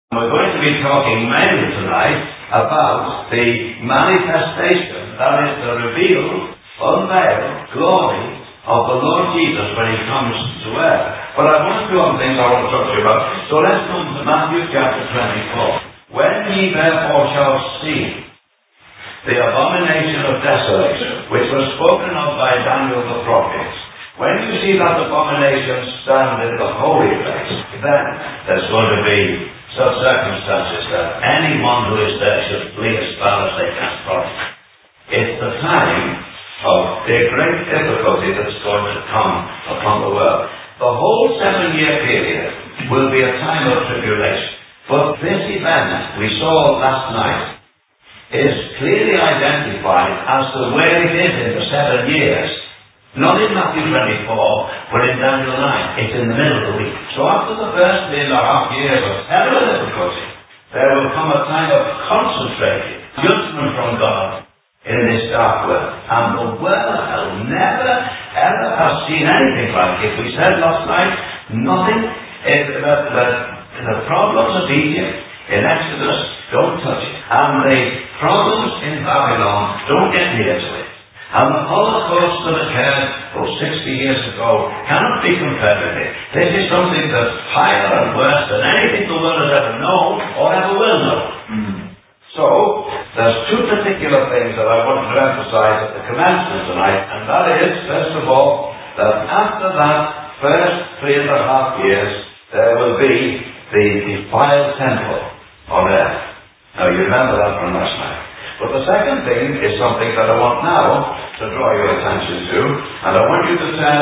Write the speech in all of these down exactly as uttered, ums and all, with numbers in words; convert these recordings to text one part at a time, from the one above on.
We're going to be talking mainly tonight about the manifestation, that is the revealed, unveiled glory of the Lord Jesus when He comes to earth. But I want to do other things I want to talk to you about. So let's come to Matthew chapter twenty-four. When ye therefore shall see the abomination of desolation, which was spoken of by Daniel the prophet, when you see that abomination stand in the holy place, then there's going to be such circumstances that anyone who is there should flee as far as they can from it. It's the time of the great difficulty that's going to come upon the world. The whole seven-year period will be a time of tribulation. But this event we saw last night is clearly identified as to where it is in the seven years. Not in Matthew twenty-four, but in Daniel nine. It's in the middle of the week. So after the first three and a half years of terrible difficulty, there will come a time of concentrated judgment from God in this dark world. And the world never, ever has seen anything like it. We said last night, nothing. It, the, the, the problems of Egypt in Exodus, don't touch it. And the problems in Babylon, don't get near to it. And the Holocaust that occurred oh, sixty years ago cannot be compared with it. This is something that's higher and worse than anything the world has ever known or ever will know. Mm-hmm. So, there's two particular things that I want to emphasize at the commencement tonight, and that is, first of all, that after that first three and a half years, there will be the defiled temple on earth. Now, you remember that from last night. But the second thing is something that I want now to draw your attention to, and I want you to turn,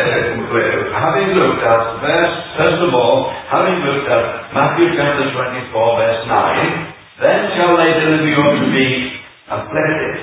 uh, having looked at verse, first of all, having looked at Matthew chapter twenty-four, verse nine, then shall they deliver you up to be afflicted.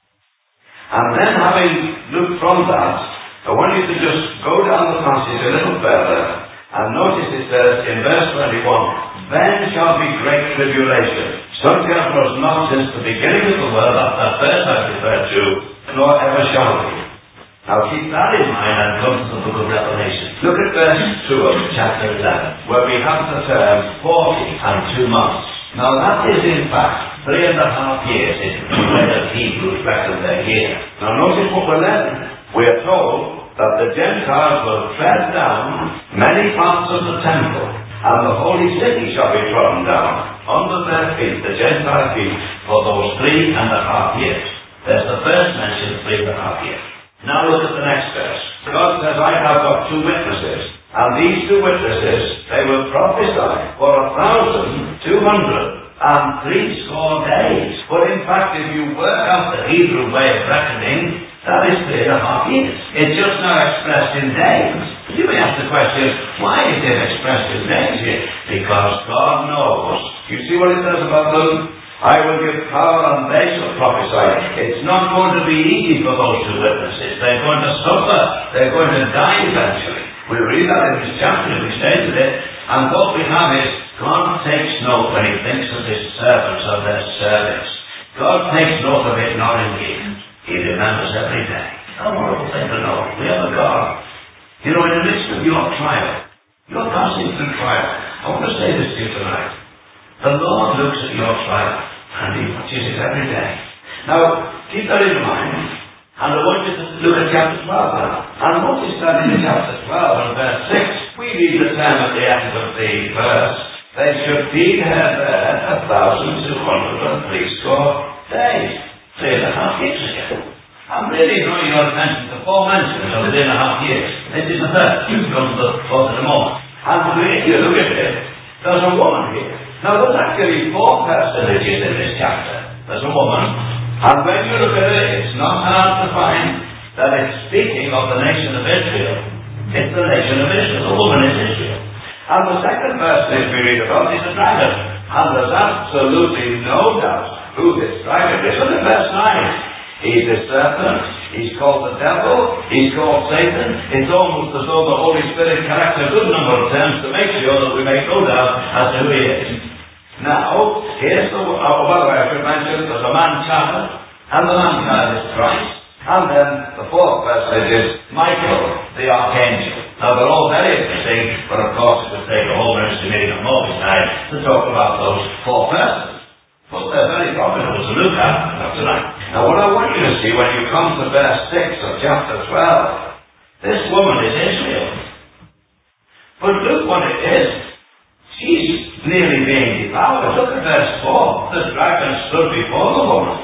And then having looked from that, I want you to just go down the passage a little further, and notice it says in verse twenty-one, then shall be great tribulation. Such as was not since the beginning of the world, that that verse I referred to, nor ever shall be. Now keep that in mind and come to the book of Revelation. Look at verse two of chapter eleven, where we have the term forty and two months. Now that is in fact three and a half years in the way that Hebrews reckon their year. Now notice what we're learning. We are told that the Gentiles will tread down many parts of the temple, and the holy city shall be trodden down under their feet, the Gentile feet, for those three and a half years. There's the first mention, three and a half years. Now look at the next verse. God says, I have got two witnesses, and these two witnesses, they will prophesy for a thousand two hundred and three score days. But in fact, if you work out the Hebrew way of reckoning, that is three and a half years. It's just now expressed in days. You may ask the question, why is it expressed in days here? Because God knows. You see what it says about them? I will give power and they shall prophesy. It's not going to be easy for those two witnesses. They're going to suffer. They're going to die eventually. We read that in this chapter, we stated it. And what we have is, God takes note when He thinks of His servants of their service. God takes note of it not in Eden. He remembers every day. A horrible thing to know. We have a God. You know, in the midst of your trial, you're passing through trial. I want to say this to you tonight. The Lord looks at your trial, and He watches it every day. Now, keep that in mind, and I want you to look at chapter twelve now. And notice that in chapter twelve and verse six, we read the term at the end of the verse, they should feed her there a thousand two hundred and three score days. Three and a half years ago. I'm really drawing your attention to four mentions of three and a half years. This is the third. You can come to the fourth in a moment. And if you look at it, there's a woman here. Now there's actually four personages in this chapter. There's a woman. And when you look at it, it's not hard to find that it's speaking of the nation of Israel. It's the nation of Israel. The woman is Israel. And the second person we read about is a dragon. And there's absolutely no doubt who this dragon is. Look at verse nine. He's the serpent. He's called the devil. He's called Satan. It's almost as though the Holy Spirit collects a good number of terms to make sure that we make no doubt as to who he is. Now, here's the... Oh, by the way, I should mention there's a man-child, and the man-child is Christ. And then the fourth personage is Michael, the archangel. Now, they're all very interesting, but of course it would take a whole ministry meeting on Moses' time to talk about those four verses. But they're very profitable to look at tonight. Now what I want you to see when you come to verse six of chapter twelve, this woman is Israel. But look what it is. She's nearly being devoured. Look at verse four. The dragon stood before the woman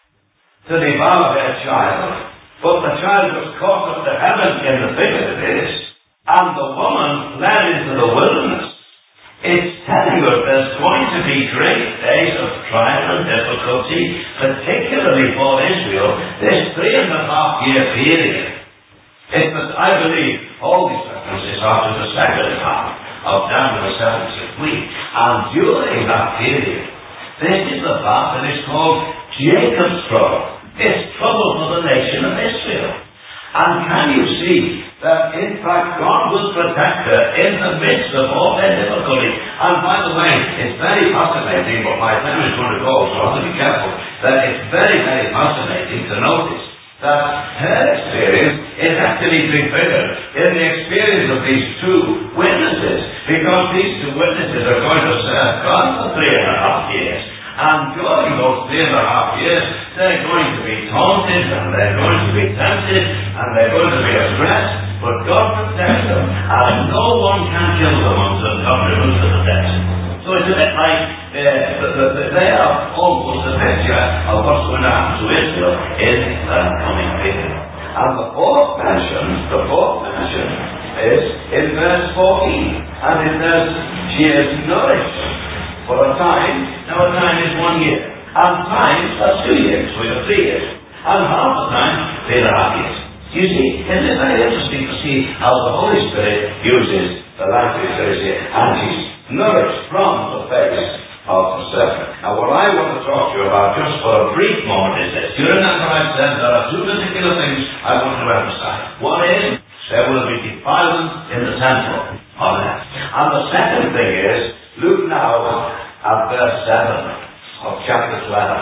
to devour their child. But the child was caught up to heaven in the thicket of this, and the woman fled into the wilderness. It's telling us there's going to be great days of trial and difficulty, particularly for Israel, this three and a half year period. It's that I believe all these references are to the second half of Daniel the seventieth week. And during that period, this is the part that is called Jacob's trouble. It's trouble for the nation of Israel. And can you see that in fact God will protect her in the midst of all their difficulty? And by the way, it's very fascinating, but my time is going to go, so I have to be careful, that it's very, very fascinating to notice that her experience is actually prefigured in the experience of these two witnesses, because these two witnesses are going to serve God for three and a half years. And during those three and a half years, they're going to be taunted, and they're going to be tempted, and they're going to be oppressed, but God protects them, and no one can kill them until God removes the protection. So it's a bit like, uh, the, the, the, they are almost a picture of what's going to happen to Israel in the coming period. And the fourth mention, the fourth mention is in verse fourteen, and it says, she is nourished for a time. Now a time is one year, and times are two years, we have three years, and half the time, three and a half years. You see, isn't it very interesting to see how the Holy Spirit uses the language that is here, and she's nourished from the face of the serpent. Now what I want to talk to you about just for a brief moment is this. You remember I said there are two particular things I want to emphasize. One is, there will be defilement in the temple on earth. And the second thing is, look now at verse seven of chapter twelve.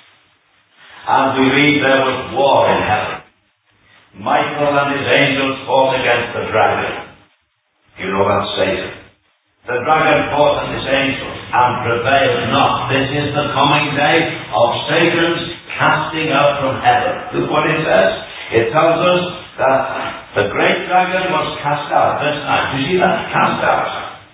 And we read there was war in heaven. Michael and his angels fought against the dragon. You know that's Satan. The dragon fought and his angels and prevailed not. This is the coming day of Satan's casting out from heaven. Look what it says. It tells us that the great dragon was cast out. Verse nine. You see that? Cast out.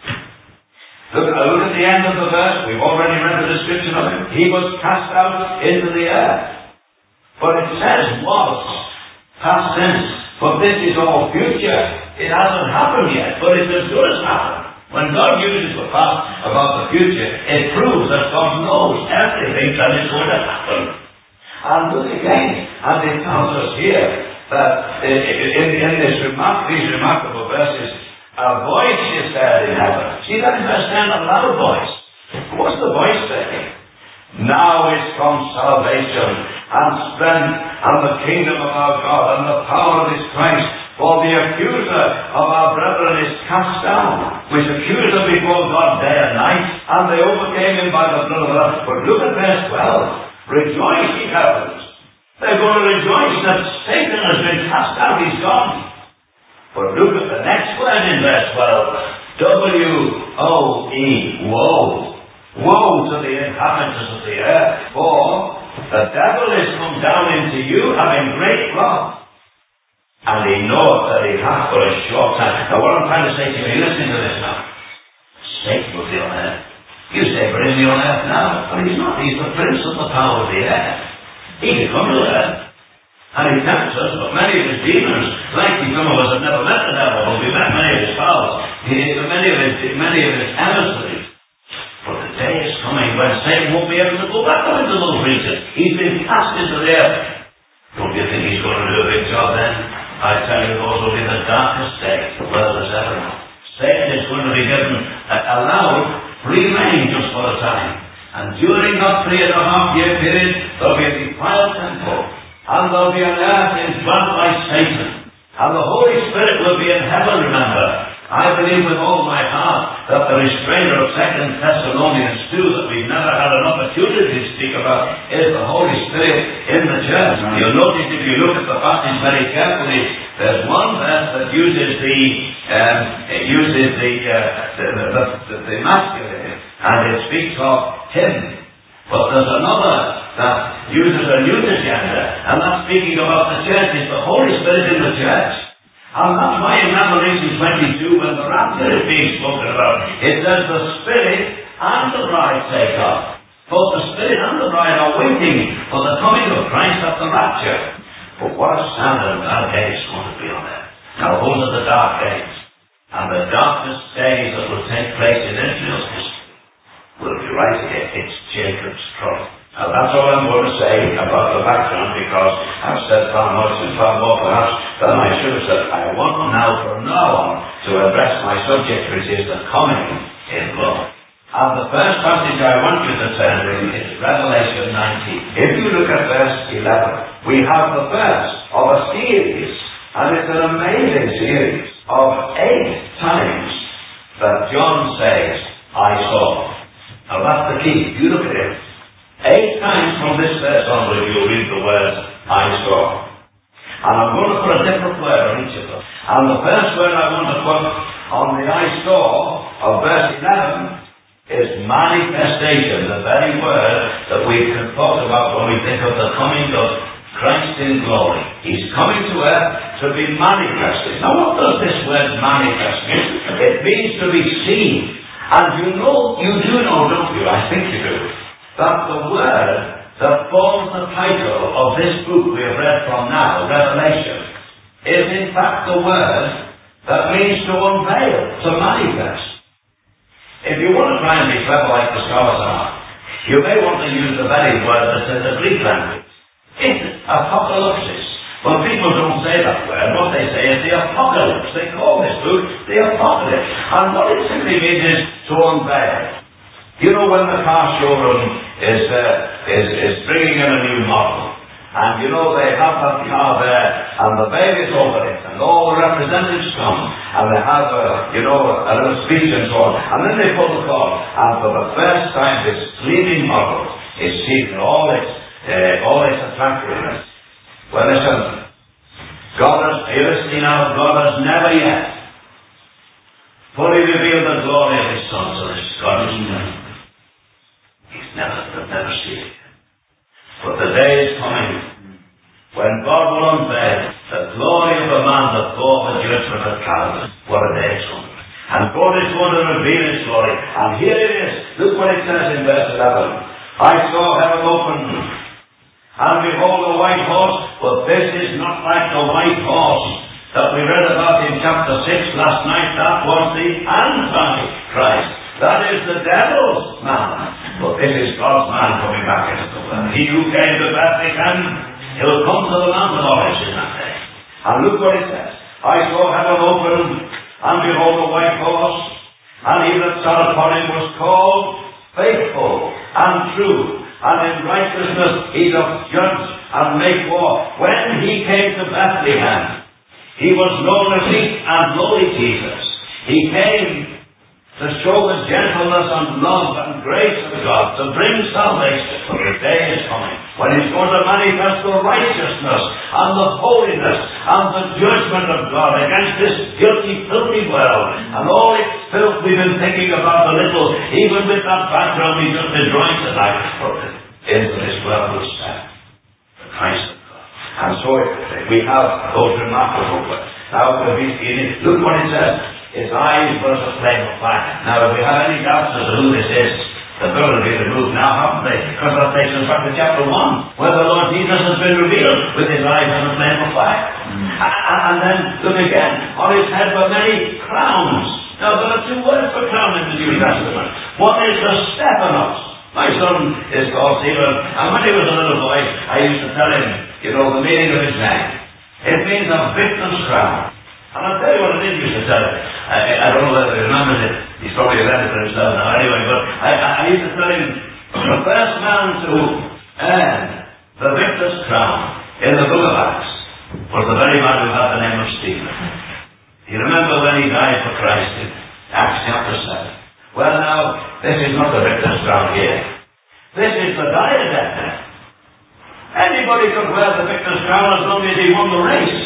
Look, look at the end of the verse. We've already read the description of him. He was cast out into the earth. But it says was, past tense. But this is all future. It hasn't happened yet, but it's as good as happened. When God uses the past about the future, it proves that God knows everything that is going to happen. And look again, and it tells us here that in, in, in this remark, these remarkable verses, a voice is heard in heaven. See that in verse ten, a loud voice. What's the voice saying? Now is come salvation and strength and the kingdom of our God and the power of his Christ. For the accuser of our brethren is cast down, which accused them before God day and night, and they overcame him by the blood of the Lamb. But look at verse twelve. Rejoice, ye heavens. They're going to rejoice that Satan has been cast out, he's gone. But look at the next word in verse twelve. W O E, woe. Woe to the inhabitants of the earth, for the devil is come down into you having great wrath. And he knoweth that he hath for a short time. Now what I'm trying to say to you, listen to this now. Satan will be on earth. You say, but is he on earth now? But he's not. He's the prince of the power of the air. He can come to earth. And he tempts us, but many of his demons, likely some of us have never met the devil, but we've met many of his powers, many of his, many of his emissaries. But the day is coming when Satan won't be able to go back into those regions. He's been cast into the earth. Don't you think he's going to do a big job then? I tell you, those will be the darkest days the world has ever known. Satan is going to be given, uh, allowed free rein just for a time. And during that three and a half year period, there'll be a defiled temple. And there'll be an earth indwelt by Satan. And the Holy Spirit will be in heaven, remember. I believe with all my heart that the restrainer of Second Thessalonians two that we've never had an opportunity to speak about is the Holy Spirit in the church. You'll notice if you look at the passage very carefully, there's one verse that uses the um, it uses the, uh, the, the, the, the masculine, and it speaks of him. But there's another that uses a neuter gender, and that's speaking about the church. It's the Holy Spirit in the church. And that's why in Revelation twenty-two, when the rapture is being spoken about, it says the Spirit and the bride take up. Both the Spirit and the bride are waiting for the coming of Christ at the rapture. But what a sad and bad day is going to be on there. Now those are the dark days. And the darkest days that will take place in Israel's history will be right here. It's Jacob's trouble. Now that's all I'm going to say about the background, because I've said far much and far more perhaps than I should have said. I want now from now on to address my subject, which is the coming in glory. And the first passage I want you to turn to is Revelation nineteen. If you look at verse eleven, we have the first of a series, and it's an amazing series of eight times that John says, I saw. Now that's the key. You look at it. Eight times from this verse onward you'll read the word, I saw. And I'm going to put a different word on each of them. And the first word I want to put on the I saw of verse eleven is manifestation, the very word that we can talk about when we think of the coming of Christ in glory. He's coming to earth to be manifested. Now what does this word manifest mean? It means to be seen. And you know, you do know, don't you? I think you do. That the word that forms the title of this book we have read from now, Revelation, is in fact the word that means to unveil, to manifest. If you want to try and be clever like the scholars are, you may want to use the very word that's in the Greek language. It's apocalypsis. But people don't say that word. What they say is the apocalypse. They call this book the apocalypse. And what it simply means is to unveil. You know, when the car showroom is, uh, is, is bringing in a new model, and you know they have that car there, and the veil is over it, and all the representatives come, and they have a, you know, a little speech and so on, and then they pull the cord, and for the first time this gleaming model is seen in all its, uh, all its attractiveness. Well, listen, God has, you see now, God has never yet fully revealed the glory of His Son to this Scottish man. He's never, they'll never see it. But the day is coming when God will unveil the glory of the man that bore the judgment at Calvary. What a day it's going to be. And God is going to reveal His glory. And here it is. Look what it says in verse eleven. I saw heaven open, and behold a white horse, but this is not like the white horse that we read about in chapter six last night. That was the Antichrist. That is the devil's man. But this is God's man coming back into the world. He who came to Bethlehem, he'll come to the Mount of Olives in that day. And look what it says. I saw heaven open, and behold a white horse, and he that sat upon him was called Faithful and True, and in righteousness he doth judge and make war. When he came to Bethlehem, he was known as meek and lowly Jesus. He came to show the gentleness and love and grace of God, to bring salvation. For the day is coming when He's going to manifest the righteousness and the holiness and the judgment of God against this guilty, filthy world. And all its filth we've been thinking about a little, even with that background we just been drawing tonight, into this world will stand the Christ of God. And so we have those remarkable words. Now, look what it says. His eyes were as a flame of fire. Now, if we have any doubts as to who this is, the building will be removed now, haven't they? Because that takes us back to chapter one, where the Lord Jesus has been revealed with His eyes as a flame of fire. Mm. And, and then, look again, on His head were many crowns. Now, there are two words for crown in the New Testament. One is the Stephanos. My son is called Stephen, and when he was a little boy, I used to tell him, you know, the meaning of his name. It means a victor's crown. And I'll tell you what it is, used to tell him. I, I don't know whether he remembers it. He's probably read it for himself now anyway, but I, I used to tell him, the first man to earn the victor's crown in the book of Acts was the very man who had the name of Stephen. You remember when he died for Christ in Acts chapter seven? This is not the victor's crown here. This is the diadem. Anybody could wear the victor's crown as long as he won the race.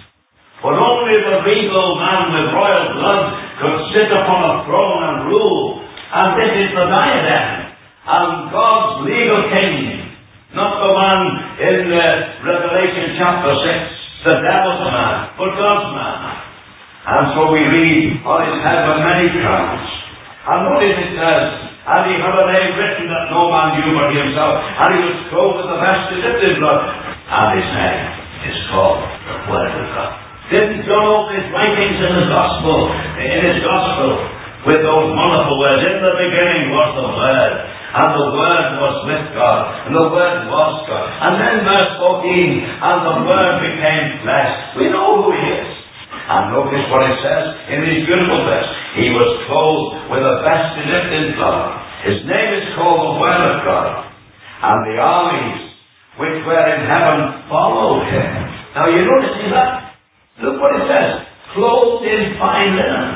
But only the regal man with royal blood could sit upon a throne and rule. And this is the diadem. And God's legal king, not the one in uh, Revelation chapter six, the devil's man, but God's man. And so we read on his head were many crowns. And notice it says, and he had a name written that no man knew but himself, and he was clothed with the vesture dipped in blood. And his name is called the Word of God. Didn't John open his writings in his gospel, in his gospel, with those wonderful words? In the beginning was the Word, and the Word was with God, and the Word was God. And then verse fourteen, and the Word became flesh. We know who he is. And notice what it says in these beautiful verses. He was clothed with a vesture dipped in blood. His name is called the Word of God. And the armies which were in heaven followed him. Now you notice that? Look what it says. Clothed in fine linen,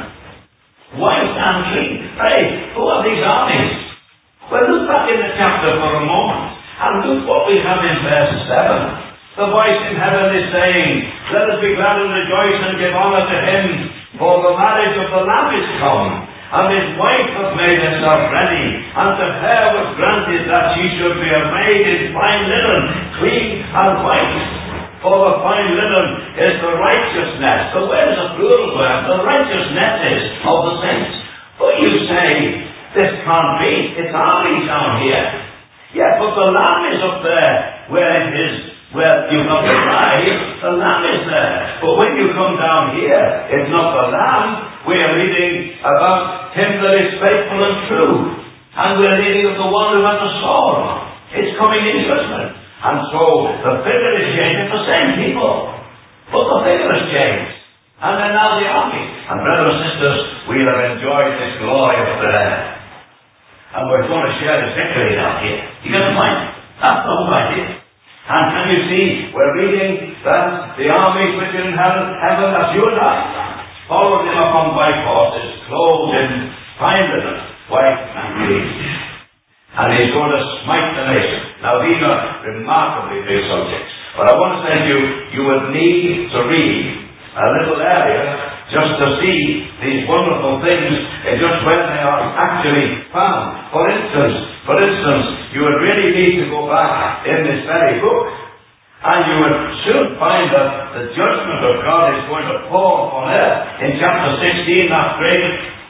white and clean. Hey, who are these armies? Well, look back in the chapter for a moment. And look what we have in verse seven. The voice in heaven is saying, let us be glad and rejoice and give honour to him, for the marriage of the Lamb is come, and his wife hath made herself ready, and to her was granted that she should be arrayed in fine linen, clean and white. For the fine linen is the righteousness. The word is a plural word. The righteousness is of the saints. But you say, this can't be. It's armies down here. Yeah, but the Lamb is up there where it is. Well, you've got the bride, the Lamb is there. But when you come down here, it's not the Lamb. We're reading about him that is faithful and true. And we're reading of the one who has a sword. It's coming in judgment. And so, the figure is changed. It's the same people. But the figure has changed. And then now the army. And brothers and sisters, we'll have enjoyed this glory up there. And we're going to share this victory down here. You get the point? That's the whole idea. And can you see, we're reading that the armies which are in heaven, heaven, that's you and I, followed him upon white horses, clothed in fine linen, white and clean. And he's going to smite the nation. Now these are remarkably big subjects. But I want to say to you, you would need to read a little area just to see these wonderful things and just when they are actually found. For instance, for instance, you would really need to go back in this very book and you would soon find that the judgment of God is going to fall upon earth. In chapter sixteen, that great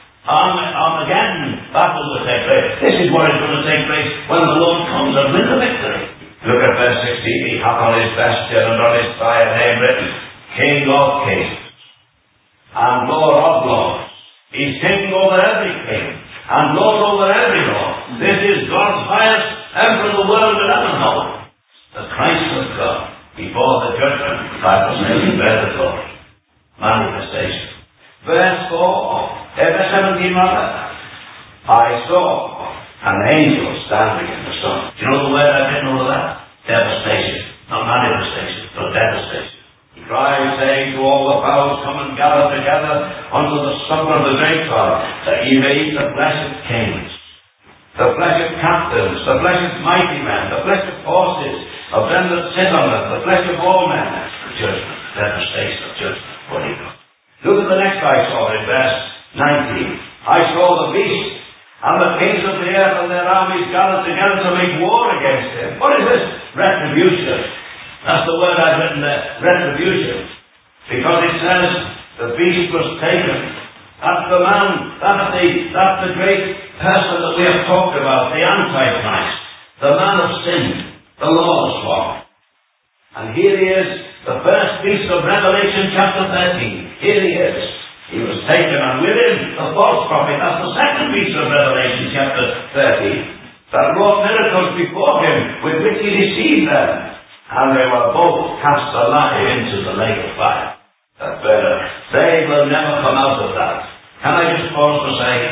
Armageddon battle will take place. This is what is going to take place when the Lord comes and wins the victory. Look at verse sixteen. He hath on his vesture and on his thigh a name written, King of Kings and Lord of Lords. He's king over every king and Lord over every Lord. This is God's highest emperor the world will ever know. The Christ of God before the judgment by the same bear the glory. Manifestation. Verse four, eh, verse seventeen rather. I saw an angel standing in the sun. Do you know the word I've written over that? Devastation. Not manifestation, but devastation. He cried, saying to all the powers, come and gather together unto the supper of the great God, that ye may eat the flesh of kings, the flesh of captains, the flesh of mighty men, the flesh of horses, of them that sit on them, the flesh of all men. Judgment, devastation of judgment. What do you know? Look at the next I saw in verse nineteen. I saw the beast, and the kings of the earth and their armies gathered together to make war against him. What is this? Retribution. That's the word I've written there, retribution. Because it says the beast was taken. That's the man, that's the, that's the great person that we have talked about, the Antichrist, the man of sin, the lawless one. And here he is, the first beast of Revelation chapter thirteen. Here he is. He was taken, and with him, the false prophet. That's the second beast of Revelation chapter thirteen. That wrought miracles before him, with which he deceived them. And they were both cast alive into the lake of fire. That better. They will never come out of that. Can I just pause to say,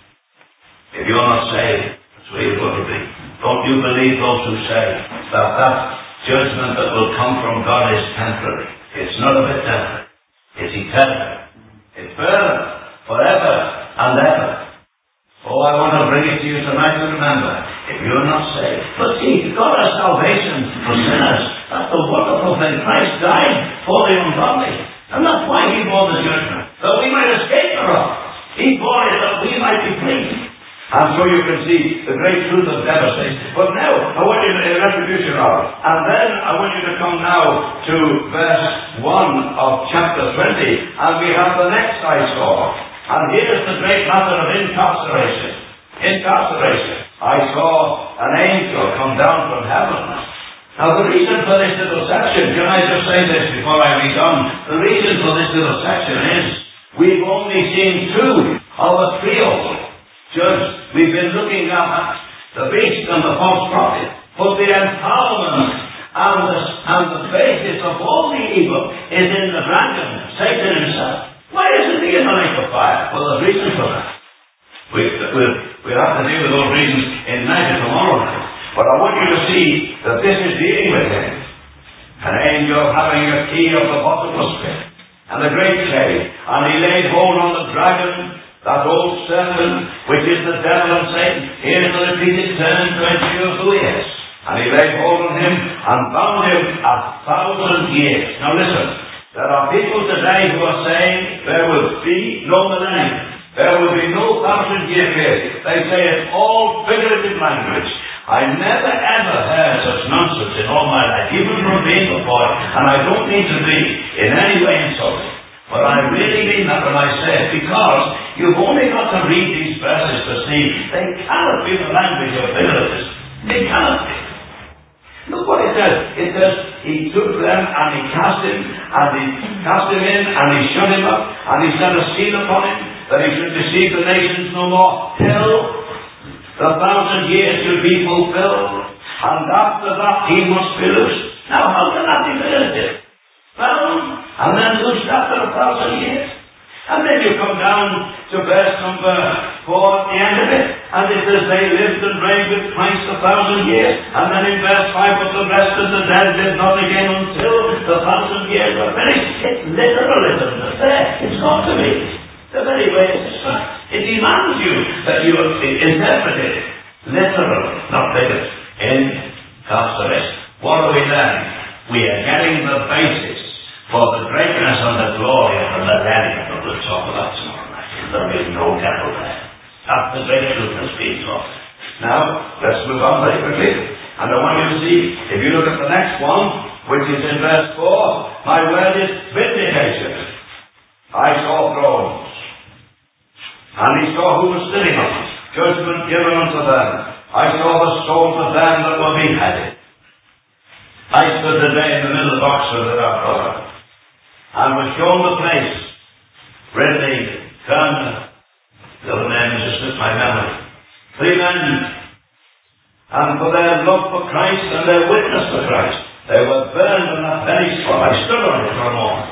if you're not saved, that's where you're going to be. Don't you believe those who say that that judgment that will come from God is temporary. It's not a bit temporary. It's eternal. It's permanent. Forever and ever. Oh, I want to bring it to you tonight to remember, if you're not saved. But see, God has salvation for sinners. That's the wonderful thing. Christ died for the ungodly. And that's why He bore the judgment. That we might escape the wrath. He bore it that we might be free. And so you can see the great truth of devastation. But now, I want you to, a retribution of it. And then I want you to come now to verse one of chapter twenty. And we have the next I saw. And here's the great matter of incarceration. Incarceration. I saw an angel come down from heaven. Now the reason for this little section, can I just say this before I read on? The reason for this little section is, we've only seen two of a trio. Just, we've been looking at the beast and the false prophet. But the empowerment and the, and the basis of all the evil is in the dragon, Satan himself. Why isn't he in the lake of fire? Well, there's reasons for that. We, we'll, we'll have to deal with those reasons in night tomorrow night. But I want you to see that this is dealing with him. An angel having a key of the bottomless pit and the great grave, and he laid hold on the dragon, that old serpent, which is the devil and Satan. Here's the repeated term to ensure who he is. And he laid hold on him and bound him a thousand years. Now listen, there are people today who are saying there will be no millennium. There will be no thousand year period. They say it's all figurative language. I never ever heard such nonsense in all my life, even from being a boy, and I don't need to be in any way insulted. But I really mean that when I say it, because you've only got to read these verses to see they cannot be the language of figuratives. They cannot be. Look what it says. It says, he took them and he cast him, and he cast him in, and he shut him up, and he set a seal upon him, that he should deceive the nations no more, till the thousand years should be fulfilled, and after that he must be loosed. Now how can that be figurative? Bound, and then loosed after a thousand years. And then you come down to verse number four at the end of it, and it says they lived and reigned with Christ a thousand years. And then in verse five, but the rest of the dead lived not again until the thousand years were finished. It's literalism that's there. It's got to be. The very way it's described. It demands you that you interpret it literally, not figuratively. Incarceration. What are we learning? We are getting the basis for the greatness and the glory of the millennium that we'll talk about tomorrow night. There is no devil there. That's the great truth that's being taught. Now, let's move on very quickly. And I want you to see, if you look at the next one, which is in verse four, my word is vindication. I saw thrones, and he saw who was sitting on them, judgment given unto them. I saw the souls of them that were beheaded. I stood today in the middle of Oxford with our brother, and was shown the place. Ridley, Turner, the other names just slipped my memory. Three men, and for their love for Christ and their witness for Christ, they were burned on that very spot. I stood on it for a moment.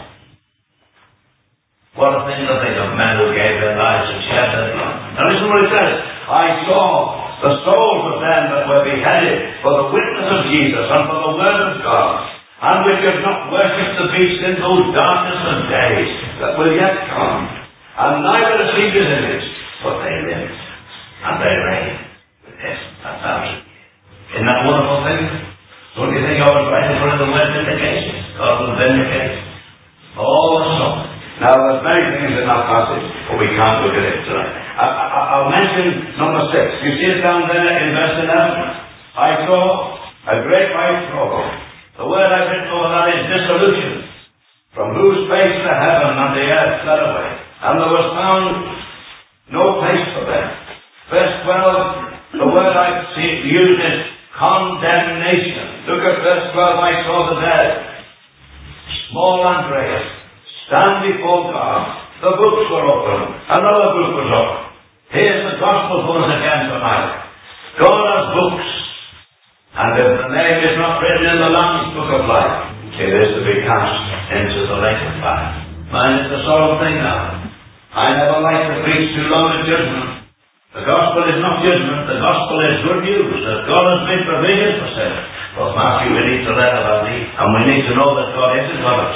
What a thing to think of men who gave their lives and shed their blood. Now listen what it says. I saw the souls of them that were beheaded for the witness of Jesus and for the word of God, and which have not worshipped the beast in those darkness of days that will yet come, and neither received his image, but they lived, and they reigned with him a thousand years. Isn't that a wonderful thing? Don't you think I was right in front of the word vindication? God will vindicate all the souls. Now, there's many things in that passage, but we can't look at it tonight. I, I, I'll mention number six. You see it down there in verse eleven. I saw a great white throne. The word I've written over that is dissolution, from whose face the heaven and the earth fled away, and there was found no place for them. Verse twelve, the word I've seen used is condemnation. Look at verse twelve. I saw the dead, small and great, stand before God. The books were open. Another book was open. Here's the gospel for us again tonight. God has books. And if the name is not written in the Lamb's book of life, it is to be cast into the lake of fire. Mind, it's a solemn thing now. I never like to preach too long a judgment. The gospel is not judgment. The gospel is good news that God has made provision for sin. But Matthew, we need to learn about thee, and we need to know that God is a God of judgment.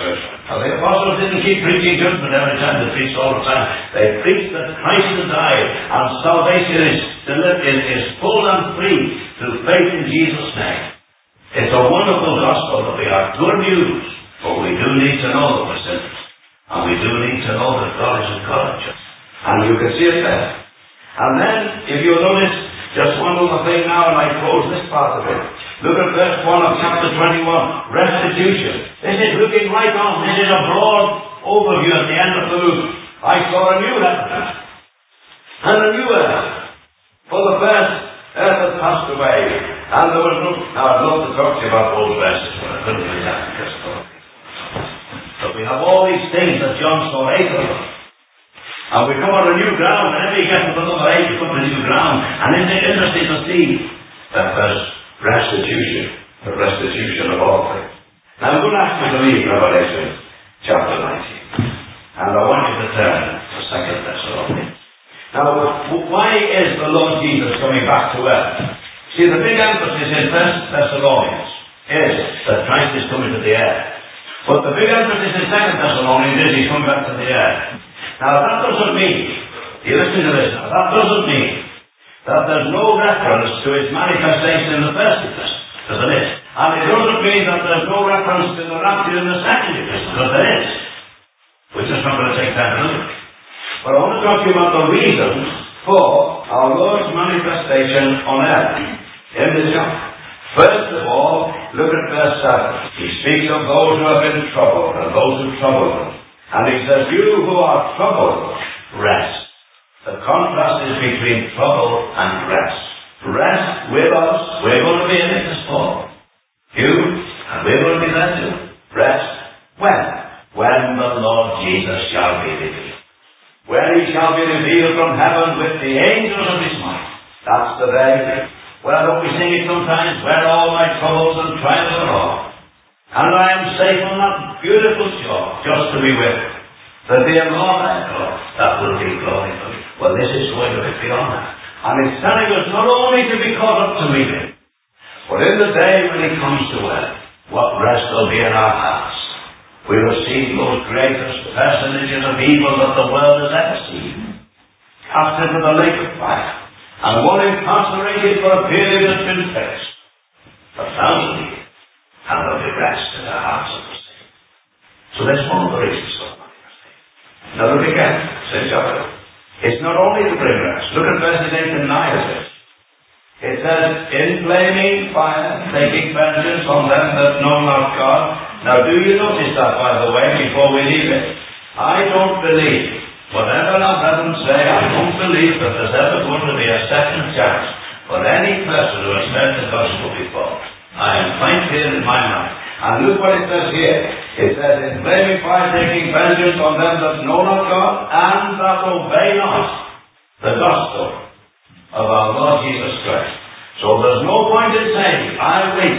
Now, the apostles didn't keep preaching judgment every time they preached all the time. They preached that Christ has died and salvation is, is, is full and free through faith in Jesus' name. It's a wonderful gospel that we have good news, but we do need to know that we're sinners. And we do need to know that God is a God of justice. And you can see it there. And then, if you notice, just one other thing now, and I close this part of it. Look at verse one of chapter twenty-one, restitution. This is looking right on. This is a broad overview at the end of the book. I saw a new heaven and a new earth. For the first earth had passed away, and there was no... Now, I'd love to talk to you about those verses, but I couldn't do that because of But we have all these things that John saw, eight of them. And we come on a new ground, and every you get to the number eight, you come to a new ground. And isn't it interesting to see that there's restitution, the restitution of all things. Now I'm going to ask you to read Revelation chapter nineteen. And I want you to turn to Second Thessalonians. Now, why is the Lord Jesus coming back to earth? See, the big emphasis in First Thessalonians is that Christ is coming to the earth. But the big emphasis in Second Thessalonians is he's coming back to the earth. Now that doesn't mean, you listen to this, now, that doesn't mean that there's no reference to its manifestation in the first epistle, because there is. And it doesn't mean that there's no reference to the rapture in the second epistle, because there is. We're just not going to take time to look. But I want to talk to you about the reasons for our Lord's manifestation on earth in this chapter. First of all, look at verse seven. He speaks of those who have been troubled and those who trouble them. And he says, you who are troubled, rest. The contrast is between trouble and rest. Rest with us. We're going to be in it this fall. You, and we're going to be there too. Rest. When? When the Lord Jesus shall be revealed. When he shall be revealed from heaven with the angels of his might. That's the day. Well, don't we sing it sometimes? Where all my troubles and trials are all. And I am safe on that beautiful shore, just to be with him. The dear Lord I know, that will be glory for me. Well, this is going to be beyond that. And it's telling us not only to be caught up to meet him, but in the day when he comes to earth, what rest will be in our hearts. We will see those greatest personages of evil that the world has ever seen, cast into the lake of fire, and one incarcerated for a period that's been fixed, a thousand years, and there'll be rest in the hearts of the saints. So that's one of the reasons for the manifestation. Now look again, says John. It's not only to bring rest. Look at verses eight and nine of this. It says, in flaming fire, taking vengeance on them that know not God. Now do you notice that, by the way, before we leave it? I don't believe, whatever our brethren say, I don't believe that there's ever going to be a second chance for any person who has heard the gospel before. I am quite clear in my mind. And look what it says here. It says, in flaming fire, taking vengeance on them that know not God, and that obey not the gospel of our Lord Jesus Christ. So there's no point in saying, I wait,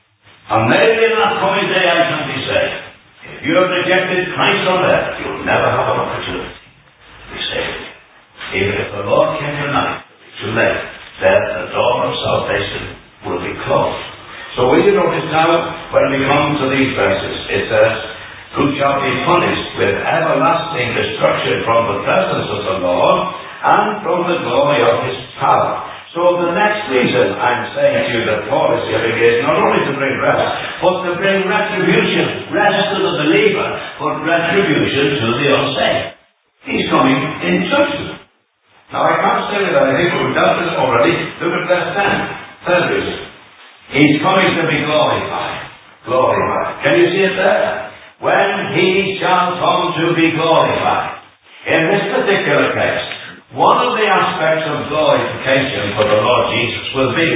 and maybe in that coming day I can be saved. If you have rejected Christ on earth, you'll never have an opportunity to be saved. Even if the Lord came tonight, it'll be too late. Then the door of salvation will be closed. So will you notice now, when we come to these verses, it says, who shall be punished with everlasting destruction from the presence of the Lord and from the glory of his power. So the next reason I'm saying to you that Paul is giving is not only to bring rest, but to bring retribution. Rest to the believer, but retribution to the unsaved. He's coming in judgment. Now I can't say that I think we've dealt with it already. Look at verse ten. Third reason. He's coming to be glorified. Glorified. Can you see it there? When he shall come to be glorified. In this particular case, one of the aspects of glorification for the Lord Jesus will be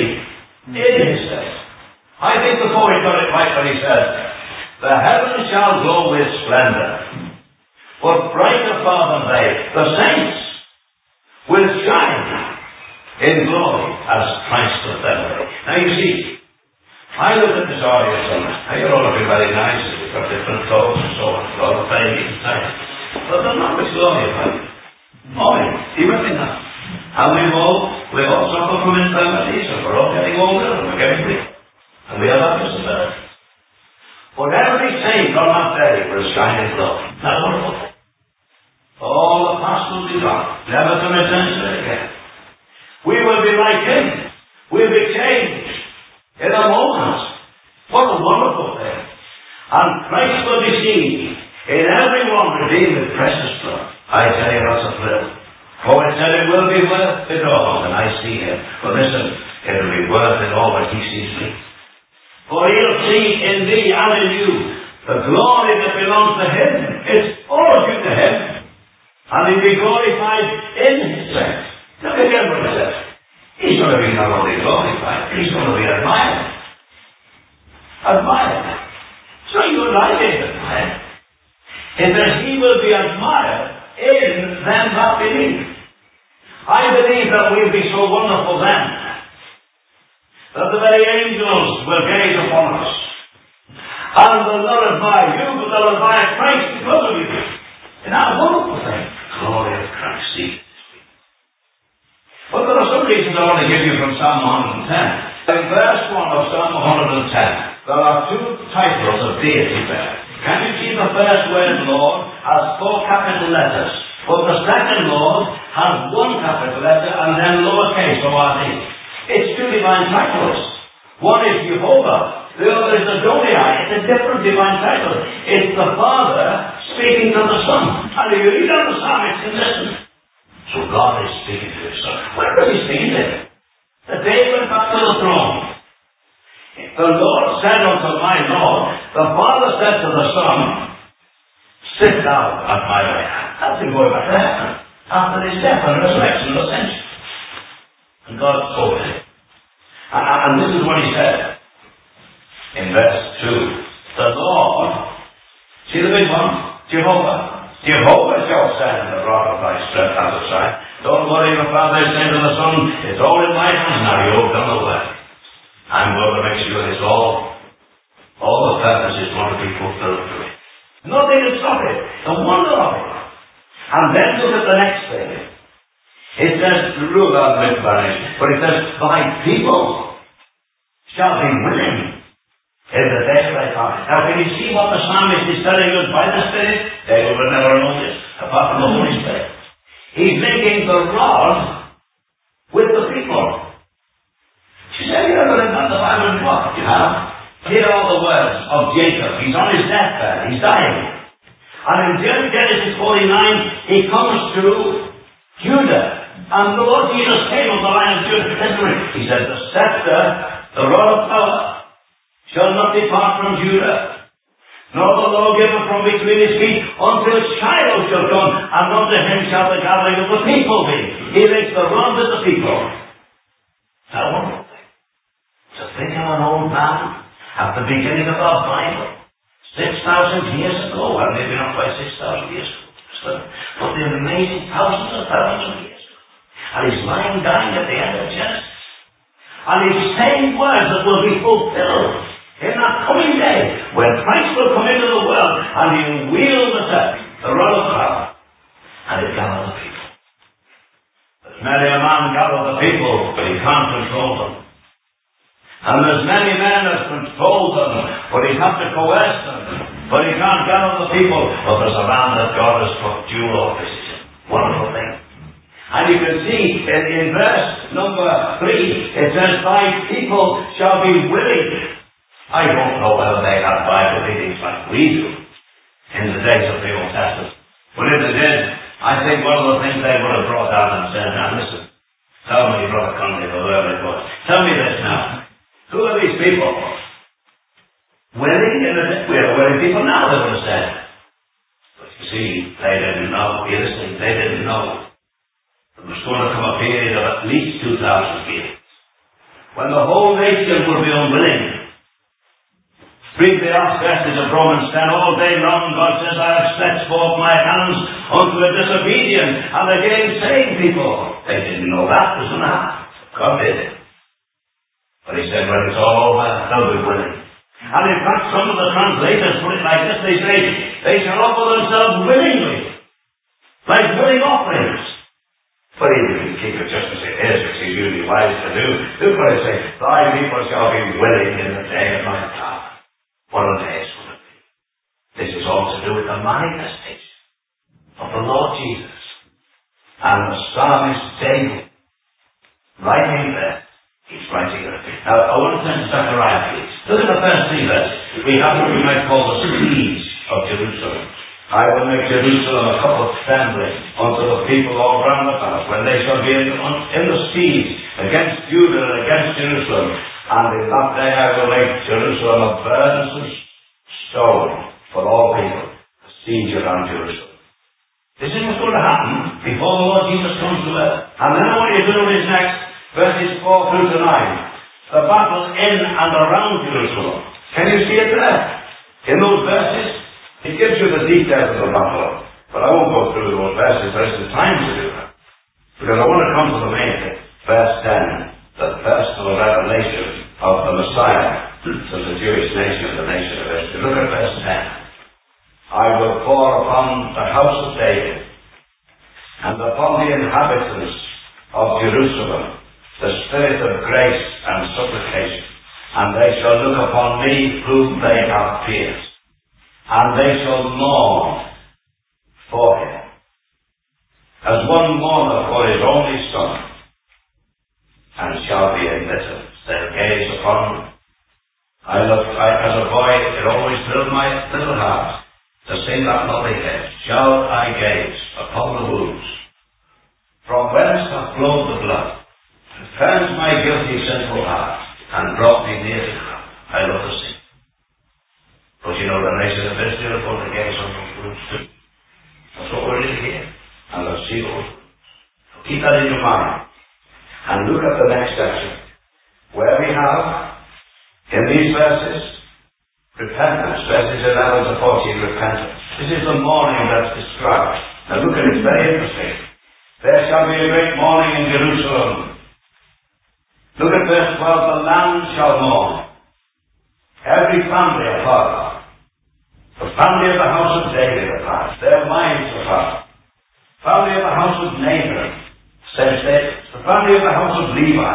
in his day. I think the poet got it right when he said, the heavens shall glow with splendor, but brighter far than they, the saints, will shine in glory as Christ of them. Now you see, I look at this audience and now you're all looking very nice, you've got different clothes and so on, all the babies and time. But they're not with glorified. Oh, see what I mean now? And we all, we all suffer from infirmities, and we're all getting older, and we're getting weak. And we have others of that. But every saved on that day will shine in glory. That's wonderful thing. All the past will be gone, never to return to it again. We will be like him. We'll be changed in a moment. What a wonderful thing. And Christ will be seen in everyone redeemed with precious blood. I tell you, that's a thrill. For it said it will be worth it all when I see him. But listen, it will be worth it all when he sees me. For he'll see in me and in you the glory that belongs to him. It's all due to him. And he'll be glorified in his strength. Look again what it says. He's going to be not only glorified, he's going to be admired. Admired. So you and I being admired. It says he will be admired in them that believe. I believe that we'll be so wonderful then that the very angels will gaze upon us. And they'll not admire you, but they'll admire Christ because of you. Isn't that a wonderful thing? Glory of Christ. See. But there are some reasons I want to give you from Psalm one hundred ten. In verse one of Psalm one hundred ten, there are two titles of deity there. Can you see the first word, Lord, has four capital letters? But the second Lord has one capital letter and then lowercase O R D. It's two divine titles. One is Jehovah, the other is Adonai. It's a different divine title. It's the Father speaking to the Son. And if you read on the Psalm, it's consistent. So God is speaking to his Son. Where is he speaking to him? The day he went back to the throne. The Lord said unto my Lord, the Father said to the Son, sit down at my right hand. That's him going back to heaven after his death and resurrection and ascension. And God spoke to him. And, and this is what he said in verse two. The Lord, see the big one? Jehovah. Jehovah shall send the rod of thy strength out of sight. Don't worry, the Father is saying to the Son, it's all in my hands now, you've done the work. I'm going to make sure it's all, all the purpose is going to be fulfilled to it. Nothing can stop it. The wonder of it. And then look at the next thing. It says, rule out with marriage, but it says, thy people shall be willing in the day of thy coming. Now, can you see what the psalmist is telling us by the Spirit? They will never know this, apart from the Holy Spirit. He's linking the rod with the people. She said, you ever read the Bible and what? You have? Hear all the words of Jacob. He's on his deathbed. He's dying. And in Genesis forty-nine, he comes to Judah. And the Lord Jesus came on the line of Judah. He said, the scepter, the rod of power, shall not depart from Judah, nor the lawgiver from between his feet, until Shiloh shall come, and unto him shall the gathering of the people be. He makes the rod with the people. That's a wonderful thing. To think of an old man at the beginning of our Bible, six thousand years ago, well, maybe not quite six thousand years ago, but the amazing thousands and thousands of years ago. And he's lying dying at the end of Genesis. And he's saying words that will be fulfilled in that coming day, when Christ will come into the world, and he'll wield the scepter, the rod of power, and he'll gather the people. There's many a man gather the people, but he can't control them. And there's many men that control them, but he has to coerce them. But he can't gather the people. But there's a man that God has put dual offices in. Wonderful thing. And you can see in, in verse number three, it says, thy people shall be willing. I don't know whether they had Bible readings like we do in the days of the Old Testament. But if they did, I think one of the things they would have brought out and said, now listen, tell me, Brother Conley, or whoever it was, tell me this now. Who are these people? Willing in the we are willing people now, they would have said. But you see, they didn't know. You listen, they didn't know. There was going to come a period of at least two thousand years when the whole nation would be unwilling. Read the last verses of Romans ten. All day long God says, I have stretched forth my hands unto a disobedient and a gainsaying people. They didn't know that was going to happen. God did it. But he said, when it's all over, they'll be willing. And in fact, some of the translators put it like this. They say, they shall offer themselves willingly, like willing offerings. But even if you keep it just as it is, which is usually wise to do, look what it says, thy people shall be willing in the day of my power. What a day it's going to be. manifestation of the Lord Jesus. And the psalmist David, writing there, he's writing there. Now, I want to turn to Zechariah, please. Look at the first three verses. We have what we might call the siege of Jerusalem. I will make Jerusalem a cup of trembling unto the people all round about, when they shall be in, in the siege against Judah and against Jerusalem. And in that day I will make Jerusalem a burdensome stone for all people, a siege around Jerusalem. This is what's going to happen before the Lord Jesus comes to earth. And then I want you to notice next, verses four through to nine. The battle in and around Jerusalem. Can you see it there? In those verses? It gives you the details of the battle. But I won't go through those verses. There's the time to do that. Because I want to come to the main thing. Verse ten. The personal revelation of the Messiah to the Jewish nation, the nation of Israel. Look at verse ten. I will pour upon the house of David and upon the inhabitants of Jerusalem the spirit of grace and supplication, and they shall look upon me whom they have pierced, and they shall mourn for him, as one mourner for his only son, and shall be embittered. They'll gaze upon him. I loved, I, as a boy, it always filled my little heart to sing that lovely hymn, shall I gaze upon the wounds, from whence hath flowed the blood, and cleansed my guilty sinful heart, and brought me near to God. I love to sing. But you know, the nation of Israel is going to gaze on those wounds too. That's what we're in here. And let's see those wounds. So keep that in your mind. And look at the next section, where we have, in these verses, repentance. Verses eleven to fourteen, repentance. This is the mourning that's described. Now look at it, it's very interesting. There shall be a great mourning in Jerusalem. Look at verse twelve, the land shall mourn. Every family apart. The family of the house of David apart. Their wives apart. Family of the house of Nathan. Same statement. The family of the house of Levi.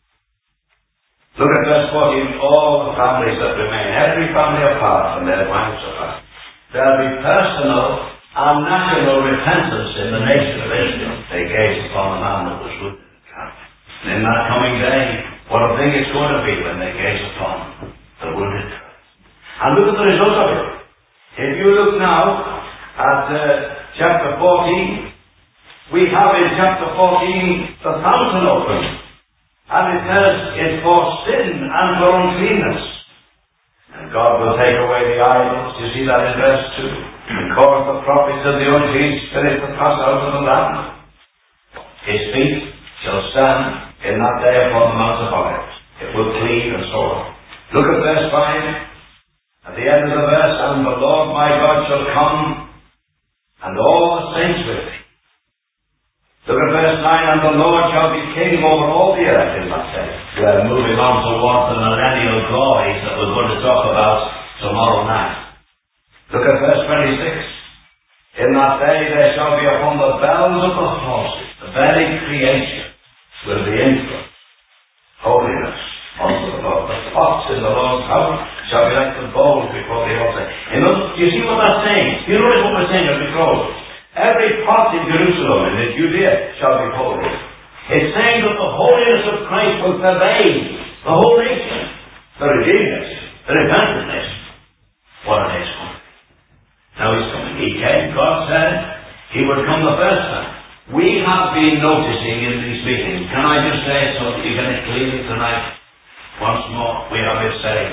Look at verse fourteen, all the families that remain. Every family apart and their wives apart. There will be personal and national repentance in the nation of Israel. They gaze upon the man that was wounded. And in that coming day, what a thing it's going to be when they gaze upon the wounded Christ. And look at the result of it. If you look now at uh, chapter fourteen, we have in chapter fourteen the fountain open. And it says, it's for sin and for uncleanness. And God will take away the idols. You see that in verse two. And cause the prophets of the unclean spirit to pass out of the land. His feet shall stand in that day upon the Mount of Olives. It will clean and so on. Look at verse five. At the end of the verse, and the Lord my God shall come, and all the saints with me. Look at verse nine, and the Lord shall be king over all the earth in that day. We're moving on towards the millennial glories that we're going to talk about tomorrow night. Look at verse twenty-six. In that day there shall be upon the bells of the horses, the very creation will be influenced. Holiness unto the Lord. The pots in the Lord's house shall be like the bowls before the altar. In other, do you see what that's saying? Do you notice what we're saying as we close? Every pot in Jerusalem and in Judea shall be holy. It's saying that the holiness of Christ will pervade the whole nation. The redeemed nation. The repentant nation. What a nation. Now he's coming. He came. God said he would come the first time. We have been noticing in these meetings. Can I just say it so that you get it clearly tonight? Once more, we have been saying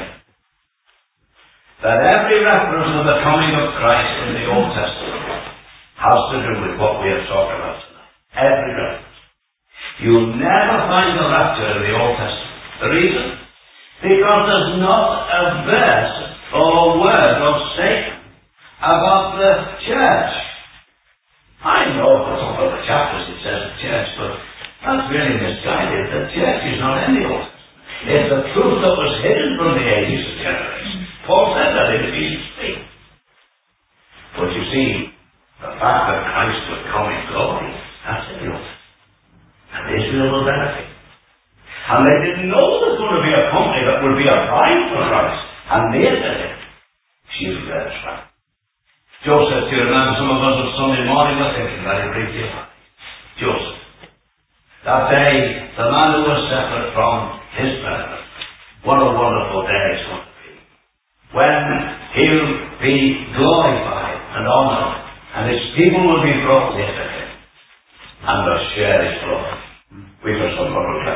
that every reference to the coming of Christ in the Old Testament has to do with what we have talked about tonight. Every reference. You'll never find the rapture in the Old Testament. The reason? Because there's not a verse or word of Satan about the church. I know at the top of the chapters it says the church, but that's really misguided. The church is not in the Old Testament. It's the truth that was hidden from the ages of generations. Paul said that in Ephesians three. But you see, the fact that Christ would come in glory, that's in the Old Testament. And Israel will benefit. And they didn't know there was going to be a company that would be a bride for Christ. And they said it. She's God's bride. Joseph, do you remember some of us on Sunday morning were thinking very briefly about Joseph. That day, the man who was separate from his brethren. What a wonderful day it's going to be. When he'll be glorified and honoured, and his people will be brought near to him, and will share his glory. We just want to